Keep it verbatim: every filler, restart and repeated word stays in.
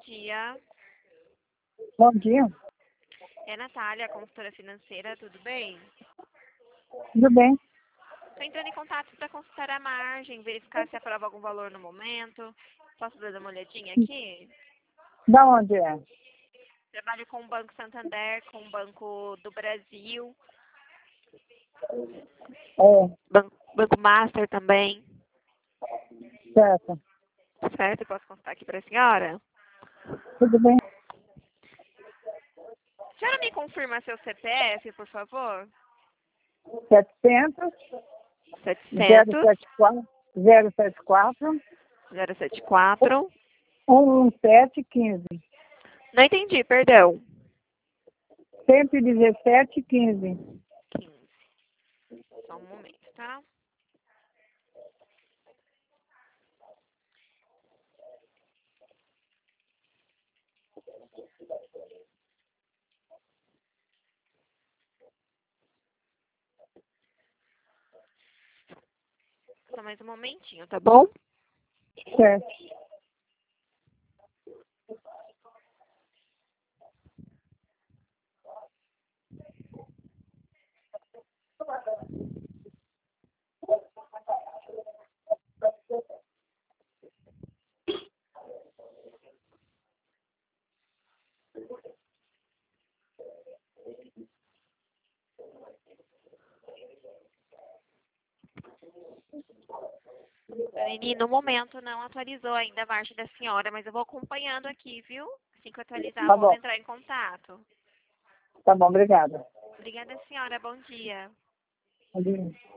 dia. Bom dia. É Natália, consultora financeira, tudo bem? Tudo bem? Estou entrando em contato para consultar a margem, verificar se aprova algum valor no momento. Posso dar uma olhadinha aqui? Da onde é? Trabalho com o Banco Santander, com o Banco do Brasil, É, Ban- Banco Master também, certo. certo? Posso consultar aqui para a senhora? Tudo bem? A senhora me confirma seu C P F, por favor? setecentos, zero setecentos, sete quatro, zero sete quatro, zero sete quatro. um um sete quinze. Não entendi, perdão. cento e dezessete quinze. quinze. Só um momento, tá? Só mais um momentinho, tá bom? Certo. Dani, no momento não atualizou ainda a margem da senhora, mas eu vou acompanhando aqui, viu? Assim que eu atualizar, Tá eu volto bom. a entrar em contato. Tá bom, obrigada. Obrigada, senhora. Bom dia. Bom dia.